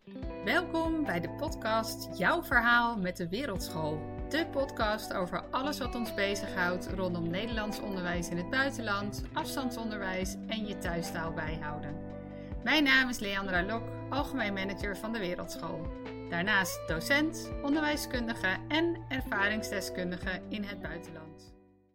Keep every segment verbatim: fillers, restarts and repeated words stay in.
Welkom bij de podcast Jouw Verhaal met de Wereldschool. De podcast over alles wat ons bezighoudt rondom Nederlands onderwijs in het buitenland, afstandsonderwijs en je thuistaal bijhouden. Mijn naam is Leandra Lok, algemeen manager van de Wereldschool. Daarnaast docent, onderwijskundige en ervaringsdeskundige in het buitenland.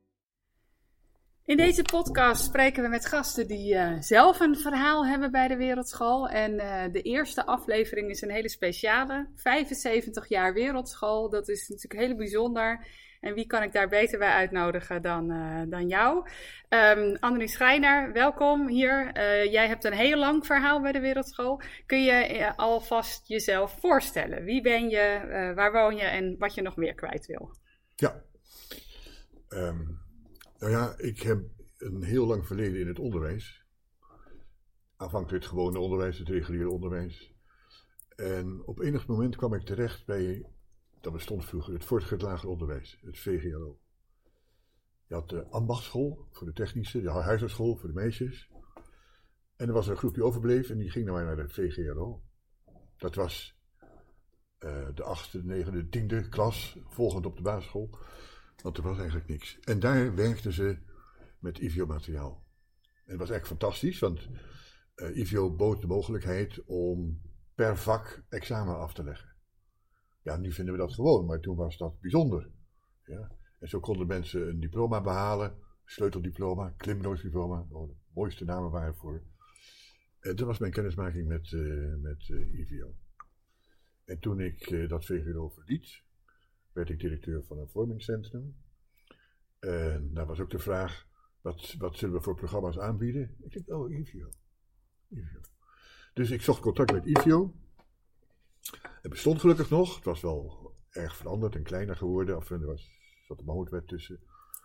In deze podcast spreken we met gasten die uh, zelf een verhaal hebben bij de Wereldschool. En uh, de eerste aflevering is een hele speciale. vijfenzeventig jaar Wereldschool, dat is natuurlijk heel bijzonder. En wie kan ik daar beter bij uitnodigen dan, uh, dan jou? Um, Annelie Schreiner, welkom hier. Uh, jij hebt een heel lang verhaal bij de Wereldschool. Kun je uh, alvast jezelf voorstellen? Wie ben je, uh, waar woon je en wat je nog meer kwijt wil? Ja, um, nou ja, ik heb een heel lang verleden in het onderwijs. Aanvankelijk het gewone onderwijs, het reguliere onderwijs. En op enig moment kwam ik terecht bij, dat bestond vroeger, het voortgezet lager onderwijs, het V G L O. Je had de ambachtschool voor de technische, de huisartsschool voor de meisjes. En er was een groep die overbleef en die ging dan maar naar de V G L O. Dat was uh, de achtste, negende, tiende klas, volgend op de basisschool. Want er was eigenlijk niks. En daar werkten ze met I V O-materiaal. En het was echt fantastisch, want uh, I V O bood de mogelijkheid om per vak examen af te leggen. Ja, nu vinden we dat gewoon, maar toen was dat bijzonder. Ja. En zo konden mensen een diploma behalen, sleuteldiploma, klimroodsdiploma, oh, de mooiste namen waren voor. En dat was mijn kennismaking met, uh, met uh, I V O. En toen ik uh, dat V G L O verliet, werd ik directeur van een vormingscentrum. En daar was ook de vraag, wat, wat zullen we voor programma's aanbieden? Ik dacht, oh, I V O. I V O. Dus ik zocht contact met I V O. Het bestond gelukkig nog. Het was wel erg veranderd en kleiner geworden. Of er was, zat een motorwet tussen.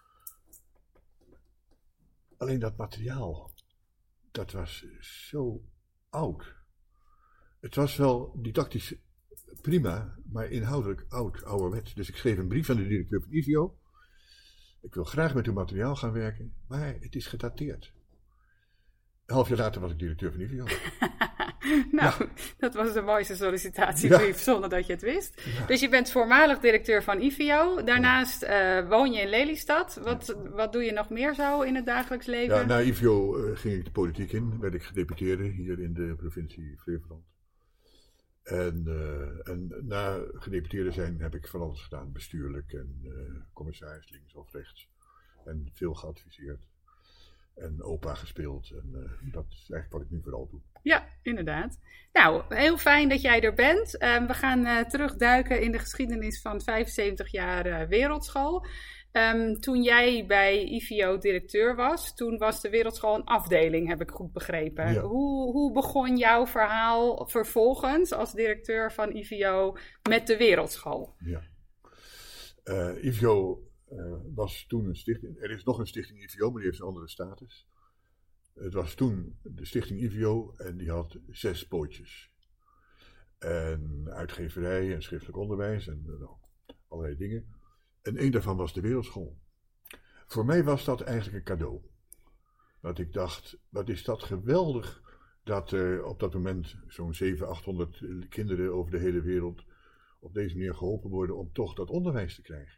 Alleen dat materiaal, dat was zo oud. Het was wel didactisch prima, maar inhoudelijk oud, ouderwets. Dus ik schreef een brief aan de directeur van I V O. Ik wil graag met uw materiaal gaan werken, maar het is gedateerd. Een half jaar later was ik directeur van I V O. nou, ja. Dat was de mooiste sollicitatiebrief, ja. Zonder dat je het wist. Ja. Dus je bent voormalig directeur van I V O. Daarnaast uh, woon je in Lelystad. Wat, ja. wat doe je nog meer zo in het dagelijks leven? Ja, na I V O uh, ging ik de politiek in. Werd ik gedeputeerde hier in de provincie Flevoland. En, uh, en na gedeputeerde zijn heb ik van alles gedaan. Bestuurlijk en uh, commissaris links of rechts. En veel geadviseerd. En opa gespeeld. En uh, dat is eigenlijk wat ik nu vooral doe. Ja, inderdaad. Nou, heel fijn dat jij er bent. Uh, we gaan uh, terugduiken in de geschiedenis van vijfenzeventig jaar uh, Wereldschool. Um, toen jij bij I V O directeur was, toen was de Wereldschool een afdeling, heb ik goed begrepen. Ja. Hoe, hoe begon jouw verhaal vervolgens als directeur van I V O met de Wereldschool? Ja. Uh, I V O uh, was toen een stichting. Er is nog een stichting I V O, maar die heeft een andere status. Het was toen de stichting I V O en die had zes pootjes. En uitgeverij en schriftelijk onderwijs en uh, allerlei dingen. En één daarvan was de Wereldschool. Voor mij was dat eigenlijk een cadeau. Dat ik dacht, wat is dat geweldig dat er op dat moment zo'n zevenhonderd, achthonderd kinderen over de hele wereld op deze manier geholpen worden om toch dat onderwijs te krijgen.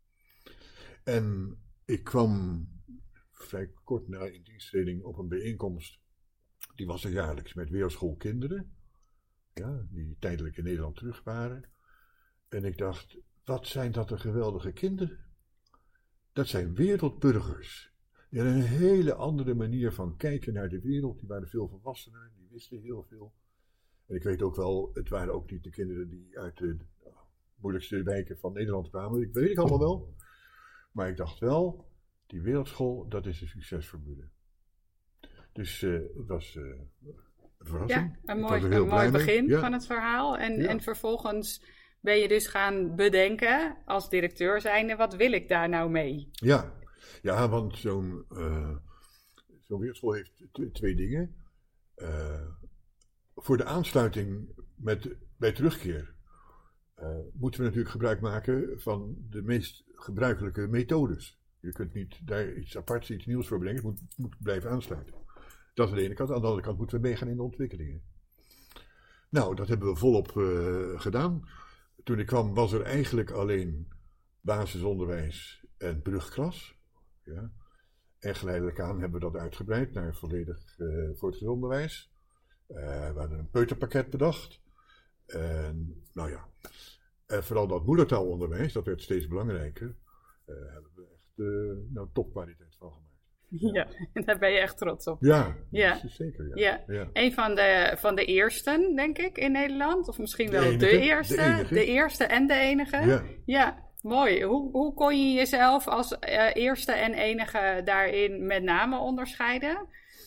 En ik kwam vrij kort na indiensttreding op een bijeenkomst, die was er jaarlijks met Wereldschoolkinderen, ja, die tijdelijk in Nederland terug waren. En ik dacht, wat zijn dat een geweldige kinderen. Dat zijn wereldburgers. Die hadden een hele andere manier van kijken naar de wereld. Die waren veel volwassener, die wisten heel veel. En ik weet ook wel, het waren ook niet de kinderen die uit de uh, moeilijkste wijken van Nederland kwamen. Ik weet het allemaal wel. Maar ik dacht wel, die Wereldschool, dat is een succesformule. Dus uh, het was uh, een verrassing. Ja, een mooi, een mooi begin ja. van het verhaal. En, ja. en vervolgens ben je dus gaan bedenken, als directeur zijnde, wat wil ik daar nou mee? Ja, ja want zo'n, uh, zo'n Wereldschool heeft t- twee dingen. Uh, voor de aansluiting met, bij terugkeer uh, moeten we natuurlijk gebruik maken van de meest gebruikelijke methodes. Je kunt niet daar iets aparts, iets nieuws voor brengen, het moet, moet blijven aansluiten. Dat is aan de ene kant. Aan de andere kant moeten we meegaan in de ontwikkelingen. Nou, dat hebben we volop uh, gedaan. Toen ik kwam was er eigenlijk alleen basisonderwijs en brugklas. Ja. En geleidelijk aan hebben we dat uitgebreid naar volledig uh, voortgezet onderwijs. Uh, we hadden een peuterpakket bedacht. En nou ja, en vooral dat moedertaalonderwijs, dat werd steeds belangrijker. Uh, hebben we echt uh, nou, topkwaliteit van gemaakt. Ja, daar ben je echt trots op. Ja, ja. zeker. Ja. Ja. Ja. Een van de, van de eersten, denk ik, in Nederland. Of misschien wel de, enige, de eerste. De, enige. de eerste en de enige. Ja, ja mooi. Hoe, hoe kon je jezelf als uh, eerste en enige daarin met name onderscheiden?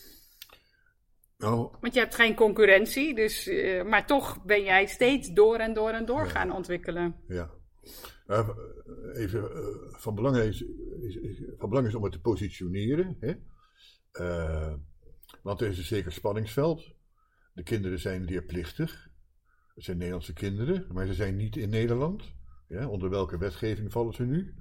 nou, Want je hebt geen concurrentie, dus, uh, maar toch ben jij steeds door en door en door ja. gaan ontwikkelen. Ja. Uh, even, uh, van, belang is, is, is, van belang is om het te positioneren. Hè? Uh, want er is een zeker spanningsveld. De kinderen zijn leerplichtig. Het zijn Nederlandse kinderen, maar ze zijn niet in Nederland. Ja, onder welke wetgeving vallen ze nu?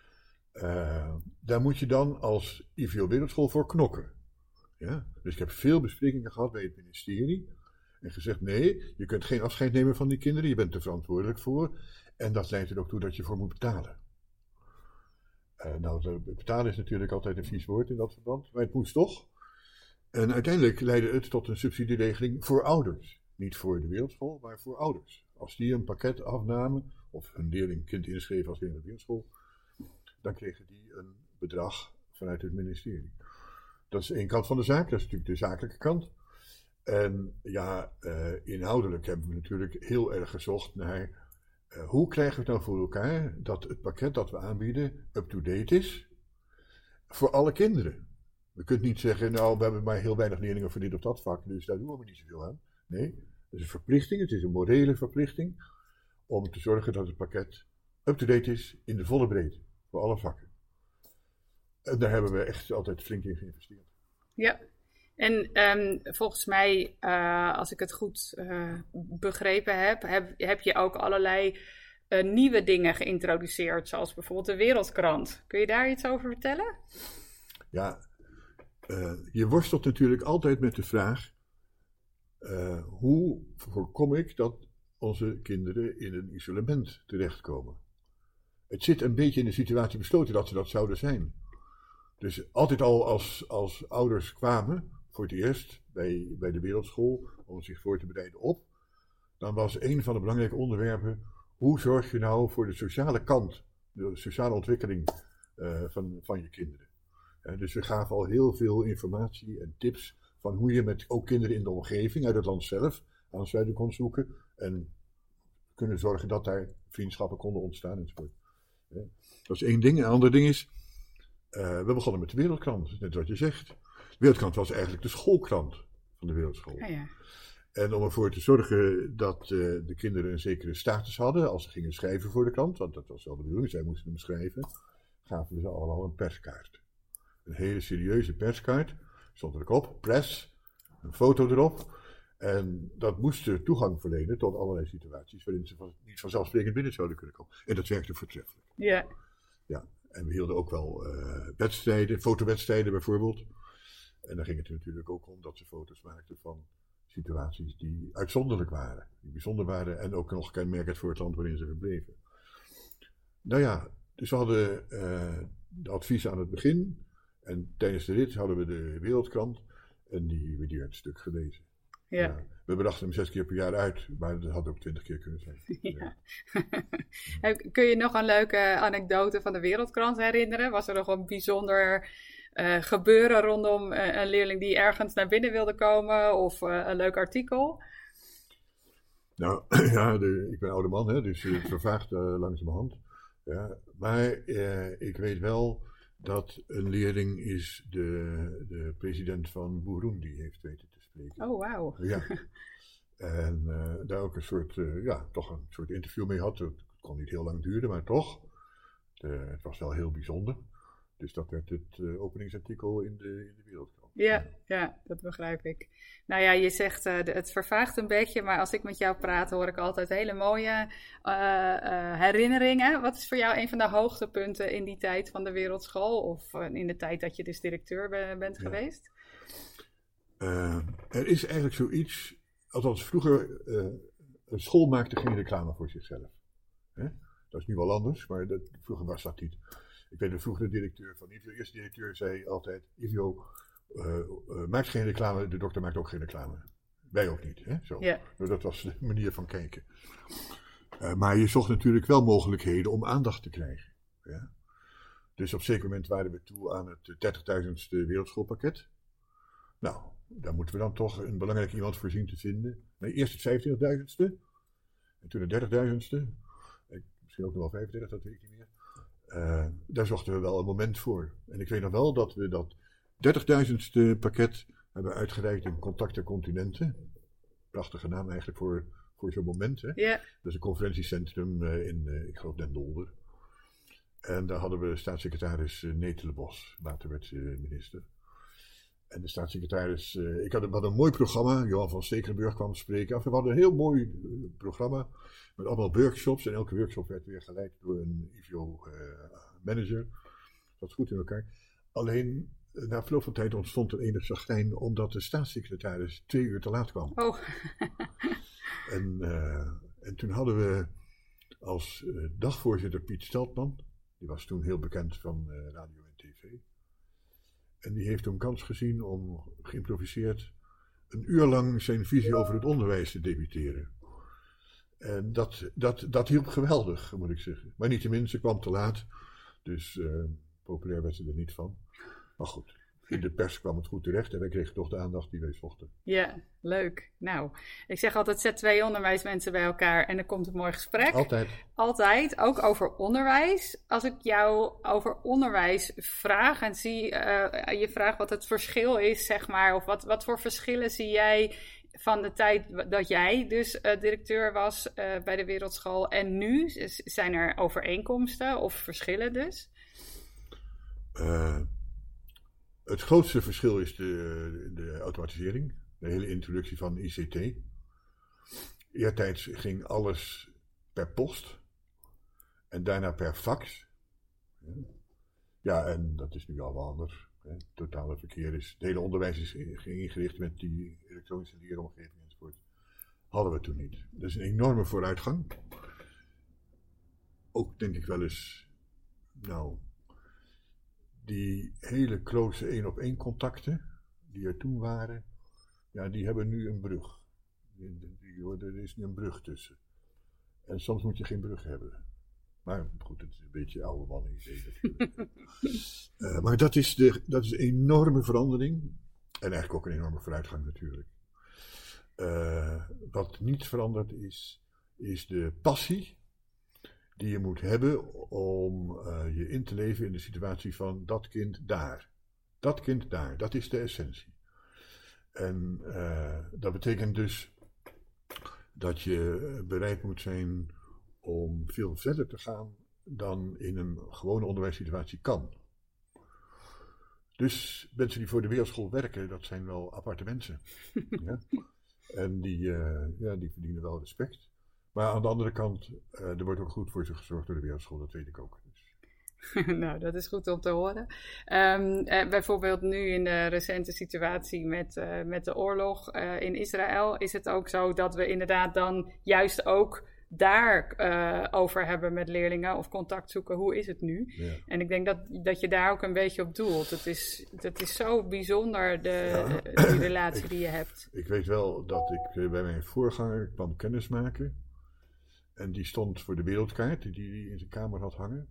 Uh, daar moet je dan als I V O Wereldschool voor knokken. Ja? Dus ik heb veel besprekingen gehad bij het ministerie. En gezegd, nee, je kunt geen afscheid nemen van die kinderen. Je bent er verantwoordelijk voor. En dat leidt er ook toe dat je voor moet betalen. Uh, nou, betalen is natuurlijk altijd een vies woord in dat verband. Maar het moest toch. En uiteindelijk leidde het tot een subsidieregeling voor ouders. Niet voor de wereldschool, maar voor ouders. Als die een pakket afnamen, of een leerling kind inschreven als leerling op de wereldschool, dan kregen die een bedrag vanuit het ministerie. Dat is één kant van de zaak, dat is natuurlijk de zakelijke kant. En ja, uh, inhoudelijk hebben we natuurlijk heel erg gezocht naar uh, hoe krijgen we het nou voor elkaar dat het pakket dat we aanbieden up-to-date is voor alle kinderen. We kunnen niet zeggen, nou, we hebben maar heel weinig leerlingen voor dit of dat vak, dus daar doen we niet zoveel aan. Nee, het is een verplichting, het is een morele verplichting om te zorgen dat het pakket up-to-date is in de volle breedte, voor alle vakken. En daar hebben we echt altijd flink in geïnvesteerd. Ja, en um, volgens mij, uh, als ik het goed uh, begrepen heb, heb, heb je ook allerlei uh, nieuwe dingen geïntroduceerd, zoals bijvoorbeeld de Wereldkrant. Kun je daar iets over vertellen? Ja, uh, je worstelt natuurlijk altijd met de vraag, uh, hoe voorkom ik dat onze kinderen in een isolement terechtkomen? Het zit een beetje in de situatie besloten dat ze dat zouden zijn. Dus altijd al als, als ouders kwamen, voor het eerst bij, bij de wereldschool, om zich voor te bereiden op, dan was een van de belangrijke onderwerpen, hoe zorg je nou voor de sociale kant, de sociale ontwikkeling uh, van, van je kinderen. Uh, dus we gaven al heel veel informatie en tips van hoe je met ook kinderen in de omgeving, uit het land zelf, aansluiting kon zoeken en kunnen zorgen dat daar vriendschappen konden ontstaan enzovoort. Uh, dat is één ding. Een ander ding is, Uh, we begonnen met de Wereldkrant, net wat je zegt. De Wereldkrant was eigenlijk de schoolkrant van de wereldschool. Ja, ja. En om ervoor te zorgen dat uh, de kinderen een zekere status hadden als ze gingen schrijven voor de krant, want dat was wel de bedoeling, zij moesten hem schrijven, gaven we ze allemaal een perskaart. Een hele serieuze perskaart, stond er ook op, press, een foto erop. En dat moest er toegang verlenen tot allerlei situaties waarin ze van, niet vanzelfsprekend binnen zouden kunnen komen. En dat werkte voortreffelijk. Ja. Ja. En we hielden ook wel uh, wedstrijden, fotowedstrijden bijvoorbeeld. En dan ging het er natuurlijk ook om dat ze foto's maakten van situaties die uitzonderlijk waren. Die bijzonder waren en ook nog kenmerkend voor het land waarin ze verbleven. Nou ja, dus we hadden uh, de adviezen aan het begin. En tijdens de rit hadden we de Wereldkrant. En die, die werd een stuk gelezen. Ja. Ja, we brachten hem zes keer per jaar uit, maar dat had ook twintig keer kunnen zijn. Ja. Ja. Kun je nog een leuke anekdote van de Wereldkrant herinneren? Was er nog een bijzonder uh, gebeuren rondom uh, een leerling die ergens naar binnen wilde komen? Of uh, een leuk artikel? Nou, ja, de, ik ben oude man, hè, dus het vervaagt uh, langzamerhand. Ja, maar uh, ik weet wel dat een leerling is de, de president van Burundi heeft weten te spreken. Oh, wauw. Ja. En uh, daar ook een soort, uh, ja, toch een soort interview mee had. Het kon niet heel lang duren, maar toch. Uh, het was wel heel bijzonder. Dus dat werd het uh, openingsartikel in de, in de Wereldkrant. Ja, ja, dat begrijp ik. Nou ja, je zegt uh, de, het vervaagt een beetje, maar als ik met jou praat hoor ik altijd hele mooie uh, uh, herinneringen. Wat is voor jou een van de hoogtepunten in die tijd van de wereldschool of uh, in de tijd dat je dus directeur be- bent ja. geweest? Uh, er is eigenlijk zoiets althans vroeger, uh, een school maakte geen reclame voor zichzelf. Hè? Dat is nu wel anders, maar dat, vroeger was dat niet. Ik weet dat vroeger de directeur van I V O, de eerste directeur zei altijd, I V O uh, uh, maakt geen reclame, de dokter maakt ook geen reclame. Wij ook niet. Hè? Zo. Ja. Nou, dat was de manier van kijken. Uh, maar je zocht natuurlijk wel mogelijkheden om aandacht te krijgen. Ja? Dus op een zeker moment waren we toe aan het dertigduizendste wereldschoolpakket. Nou, daar moeten we dan toch een belangrijk iemand voor zien te vinden. Nee, eerst het vijfentwintigduizendste. En toen het dertigduizendste. Misschien ook nog wel vijfendertig, dat weet ik niet meer. Uh, daar zochten we wel een moment voor. En ik weet nog wel dat we dat dertigduizendste pakket hebben uitgereikt in Contacten Continenten. Prachtige naam eigenlijk voor, voor zo'n moment. Hè? Yeah. Dat is een conferentiecentrum uh, in, uh, ik geloof, Den Dolder. En daar hadden we staatssecretaris uh, Netelenbos, later werd ze uh, minister. En de staatssecretaris, uh, ik had, we hadden een mooi programma, Johan van Stekelenburg kwam spreken. We hadden een heel mooi uh, programma met allemaal workshops. En elke workshop werd weer geleid door een I V O-manager. Uh, dat was goed in elkaar. Alleen, uh, na verloop van tijd ontstond er enig zachtijn, omdat de staatssecretaris twee uur te laat kwam. Oh. en, uh, en toen hadden we als uh, dagvoorzitter Piet Steltman. Die was toen heel bekend van uh, radio en tv. En die heeft toen kans gezien om, geïmproviseerd, een uur lang zijn visie over het onderwijs te debuteren. En dat, dat, dat hielp geweldig, moet ik zeggen. Maar niettemin, ze kwam te laat. Dus uh, populair werd ze er niet van. Maar goed, in de pers kwam het goed terecht en wij kregen toch de aandacht die wij zochten. Ja, leuk. Nou, ik zeg altijd, zet twee onderwijsmensen bij elkaar en dan komt een mooi gesprek. Altijd. Altijd, ook over onderwijs. Als ik jou over onderwijs vraag en zie, uh, je vraagt wat het verschil is, zeg maar, of wat, wat voor verschillen zie jij van de tijd dat jij dus uh, directeur was uh, bij de Wereldschool en nu? Zijn er overeenkomsten of verschillen dus? Uh, het grootste verschil is de, de automatisering, de hele introductie van I C T. Eertijds ging alles per post en daarna per fax. Ja, en dat is nu al wel anders. Het totale verkeer is, het hele onderwijs is ingericht met die elektronische leeromgeving enzovoort. Hadden we toen niet. Dat is een enorme vooruitgang. Ook denk ik wel eens, nou, die hele close één op één contacten die er toen waren, ja, die hebben nu een brug. Die, die, er is nu een brug tussen. En soms moet je geen brug hebben. Maar goed, het is een beetje oude mannen idee natuurlijk. uh, maar dat is, de, dat is een enorme verandering. En eigenlijk ook een enorme vooruitgang natuurlijk. Uh, wat niet veranderd is, is de passie die je moet hebben om uh, je in te leven in de situatie van dat kind daar. Dat kind daar, dat is de essentie. En uh, dat betekent dus dat je bereid moet zijn om veel verder te gaan dan in een gewone onderwijssituatie kan. Dus mensen die voor de Wereldschool werken, dat zijn wel aparte mensen. Ja? En die, uh, ja, die verdienen wel respect. Maar aan de andere kant, uh, er wordt ook goed voor ze gezorgd door de Wereldschool, dat weet ik ook. Dus. Nou, dat is goed om te horen. Um, uh, bijvoorbeeld nu in de recente situatie met, uh, met de oorlog uh, in Israël is het ook zo dat we inderdaad dan juist ook daar uh, over hebben met leerlingen of contact zoeken. Hoe is het nu? Ja. En ik denk dat, dat je daar ook een beetje op doelt. Het is, het is zo bijzonder, de, ja. die relatie ik, die je hebt. Ik weet wel dat ik uh, bij mijn voorganger kwam kennismaken. En die stond voor de wereldkaart die hij in zijn kamer had hangen.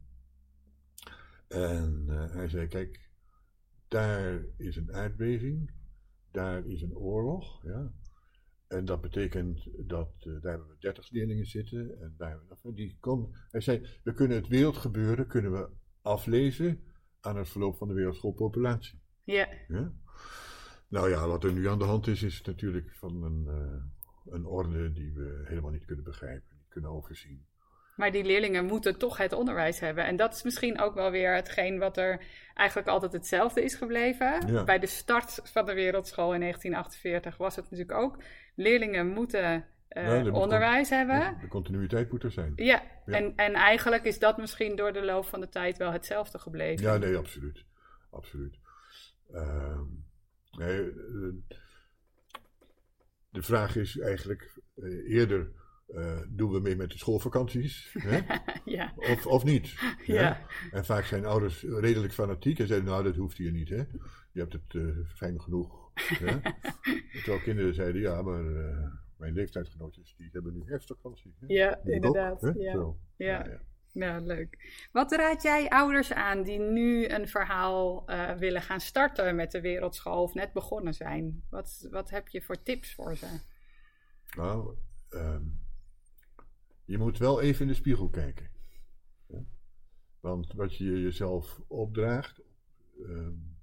En uh, hij zei, kijk, daar is een aardbeving, daar is een oorlog, ja. En dat betekent dat uh, daar hebben we dertig leerlingen zitten. En daar, die kon, hij zei, we kunnen het wereldgebeuren kunnen we aflezen aan het verloop van de wereldschoolpopulatie. Ja. Ja. Nou ja, wat er nu aan de hand is, is natuurlijk van een, uh, een orde die we helemaal niet kunnen begrijpen, niet kunnen overzien. Maar die leerlingen moeten toch het onderwijs hebben. En dat is misschien ook wel weer hetgeen wat er eigenlijk altijd hetzelfde is gebleven. Ja. Bij de start van de Wereldschool in negentien achtenveertig was het natuurlijk ook. Leerlingen moeten uh, ja, onderwijs con- hebben. De continuïteit moet er zijn. Ja, ja. En, en eigenlijk is dat misschien door de loop van de tijd wel hetzelfde gebleven. Ja, nee, absoluut. Absoluut. Uh, nee, uh, de vraag is eigenlijk uh, eerder, uh, doen we mee met de schoolvakanties? Hè? Ja. Of, of niet? Ja. Hè? En vaak zijn ouders redelijk fanatiek en zeiden, nou dat hoeft hier niet. Hè? Je hebt het uh, fijn genoeg. Hè? Terwijl kinderen zeiden, ja, maar uh, mijn leeftijdsgenootjes die hebben nu herfstvakantie. Hè? Ja, Moet inderdaad. Ook, ja. ja. Ja. Ja, ja. Ja, leuk. Wat raad jij ouders aan die nu een verhaal uh, willen gaan starten met de wereldschool of net begonnen zijn? Wat, wat heb je voor tips voor ze? Nou, um, je moet wel even in de spiegel kijken. Ja? Want wat je jezelf opdraagt, um,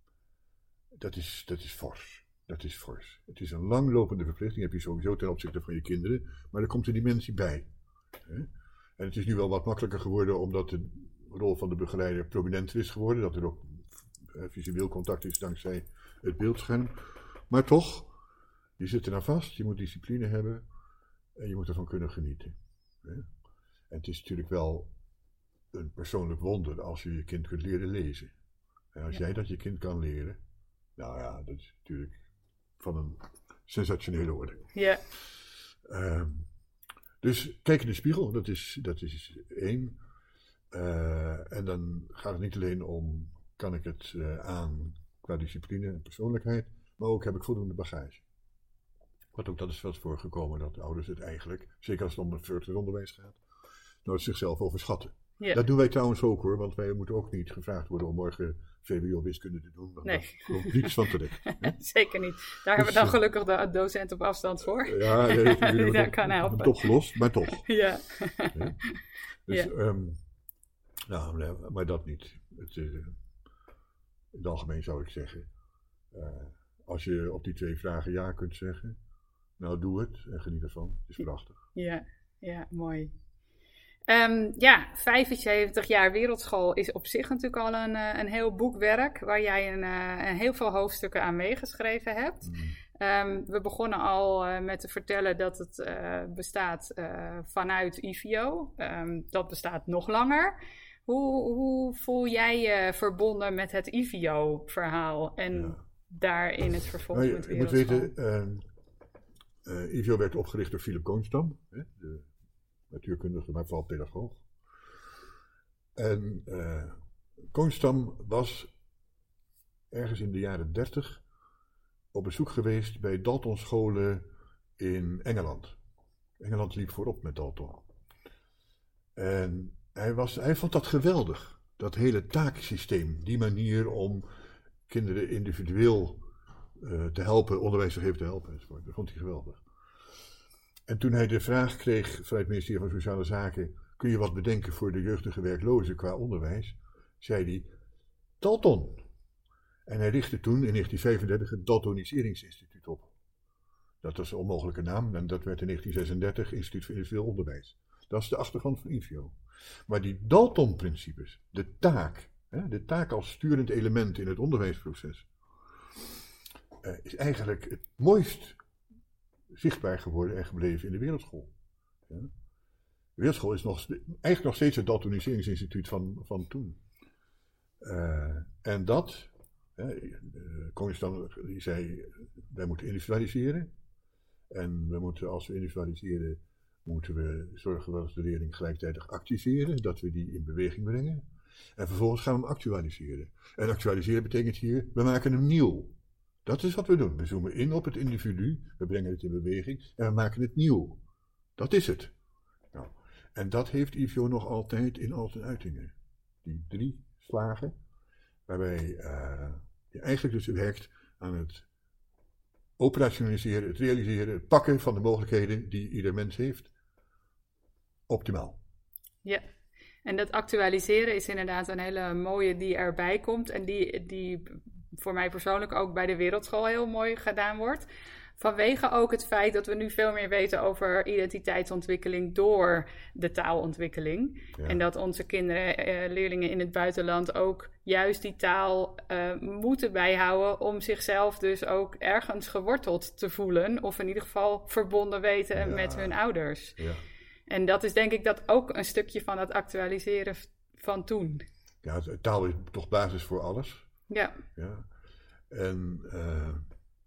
dat is, dat is fors. Dat is fors. Het is een langlopende verplichting, heb je sowieso ten opzichte van je kinderen, maar er komt een dimensie bij. Hè? En het is nu wel wat makkelijker geworden omdat de rol van de begeleider prominenter is geworden. Dat er ook visueel contact is dankzij het beeldscherm. Maar toch, je zit er nou vast, je moet discipline hebben en je moet ervan kunnen genieten. En het is natuurlijk wel een persoonlijk wonder als je je kind kunt leren lezen. En als ja. jij dat je kind kan leren, nou ja, dat is natuurlijk van een sensationele orde. Ja. Um, Dus kijk in de spiegel, dat is, dat is één. Uh, en dan gaat het niet alleen om, kan ik het uh, aan qua discipline en persoonlijkheid, maar ook heb ik voldoende bagage. Want ook dat is wel eens voorgekomen, dat ouders het eigenlijk, zeker als het om het virtueel onderwijs gaat, nou zichzelf overschatten. Ja. Dat doen wij trouwens ook hoor, want wij moeten ook niet gevraagd worden om morgen V W O-wiskunde te doen. Nee. Daar komt niets van terecht. Zeker niet. Daar dus, hebben we dan gelukkig de docent op afstand voor. Ja, nee, die, die daar kan helpen. Toch gelost, maar toch. Ja. Ja. Dus, ja. Um, nou, nee, maar dat niet. Het, uh, in het algemeen zou ik zeggen, uh, als je op die twee vragen ja kunt zeggen, nou doe het en geniet ervan. Het is prachtig. Ja, ja, mooi. Um, ja, vijfenzeventig jaar wereldschool is op zich natuurlijk al een, een heel boekwerk waar jij een, een heel veel hoofdstukken aan meegeschreven hebt. Mm. Um, we begonnen al uh, met te vertellen dat het uh, bestaat uh, vanuit I V I O. Um, dat bestaat nog langer. Hoe, hoe voel jij je verbonden met het I V I O-verhaal en ja. daarin het vervolg nou, met je, je moet weten, uh, uh, I V I O werd opgericht door Philip Koonstam, hè, de natuurkundige, maar vooral pedagoog. En uh, Koonstam was ergens in de jaren dertig op bezoek geweest bij Daltonscholen in Engeland. Engeland liep voorop met Dalton. En hij, was, hij vond dat geweldig, dat hele taaksysteem, die manier om kinderen individueel uh, te helpen, onderwijs te geven te helpen enzovoort. Dat vond hij geweldig. En toen hij de vraag kreeg vanuit het ministerie van Sociale Zaken, kun je wat bedenken voor de jeugdige werklozen qua onderwijs, zei hij, Dalton. En hij richtte toen in negentien vijfendertig het Daltoniseringsinstituut op. Dat was een onmogelijke naam en dat werd in negentien zesendertig Instituut voor Individueel Onderwijs. Dat is de achtergrond van I V I O. Maar die Dalton-principes, de taak, hè, de taak als sturend element in het onderwijsproces, uh, is eigenlijk het mooist zichtbaar geworden en gebleven in de wereldschool. Ja. De wereldschool is nog, eigenlijk nog steeds het Daltoniseringsinstituut van, van toen. Uh, en dat, uh, Koningstam die zei, wij moeten individualiseren. En we moeten, als we individualiseren, moeten we zorgen dat we de leerling gelijktijdig activeren, dat we die in beweging brengen. En vervolgens gaan we hem actualiseren. En actualiseren betekent hier, we maken hem nieuw. Dat is wat we doen. We zoomen in op het individu, we brengen het in beweging en we maken het nieuw. Dat is het. Nou, en dat heeft I V I O nog altijd in al zijn uitingen. Die drie slagen, waarbij uh, je eigenlijk dus werkt aan het operationaliseren, het realiseren, het pakken van de mogelijkheden die ieder mens heeft. Optimaal. Ja, en dat actualiseren is inderdaad een hele mooie die erbij komt en die, die voor mij persoonlijk ook bij de wereldschool heel mooi gedaan wordt. Vanwege ook het feit dat we nu veel meer weten over identiteitsontwikkeling door de taalontwikkeling. Ja. En dat onze kinderen, eh, leerlingen in het buitenland ook juist die taal uh, moeten bijhouden om zichzelf dus ook ergens geworteld te voelen. Of in ieder geval verbonden weten ja. met hun ouders. Ja. En dat is denk ik dat ook een stukje van het actualiseren van toen. Ja, taal is toch basis voor alles. Ja. Ja. En uh,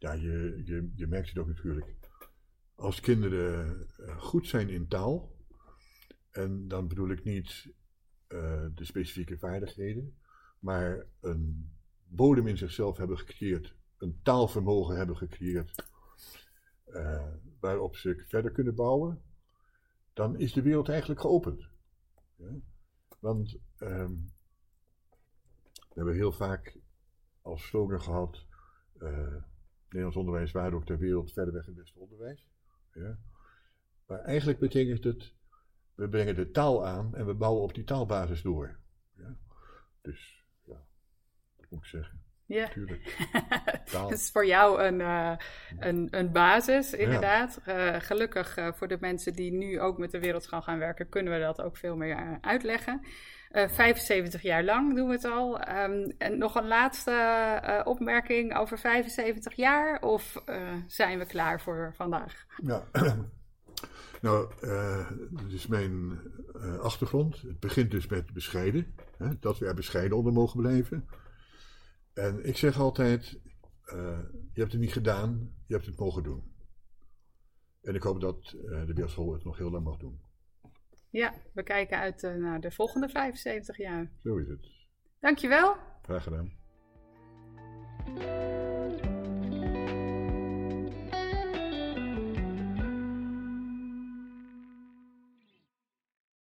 ja, je, je, je merkt het ook natuurlijk. Als kinderen uh, goed zijn in taal, en dan bedoel ik niet uh, de specifieke vaardigheden, maar een bodem in zichzelf hebben gecreëerd, een taalvermogen hebben gecreëerd, uh, waarop ze verder kunnen bouwen, dan is de wereld eigenlijk geopend. Ja? Want um, we hebben heel vaak als slogan gehad, uh, Nederlands onderwijs waar ook ter wereld verder weg het beste onderwijs. Ja? Maar eigenlijk betekent het, we brengen de taal aan en we bouwen op die taalbasis door. Ja? Dus ja, dat moet ik zeggen. Ja, dat is voor jou een, uh, een, een basis, inderdaad. Ja. Uh, gelukkig uh, voor de mensen die nu ook met de wereldschaal gaan werken, kunnen we dat ook veel meer uh, uitleggen. Uh, vijfenzeventig jaar lang doen we het al. Um, en nog een laatste uh, opmerking over vijfenzeventig jaar? Of uh, zijn we klaar voor vandaag? Ja, nou, uh, dit is mijn uh, achtergrond. Het begint dus met bescheiden. Hè, dat we er bescheiden onder mogen blijven. En ik zeg altijd, uh, je hebt het niet gedaan, je hebt het mogen doen. En ik hoop dat uh, de wereldschool het nog heel lang mag doen. Ja, we kijken uit uh, naar de volgende vijfenzeventig jaar. Zo is het. Dankjewel. Graag gedaan.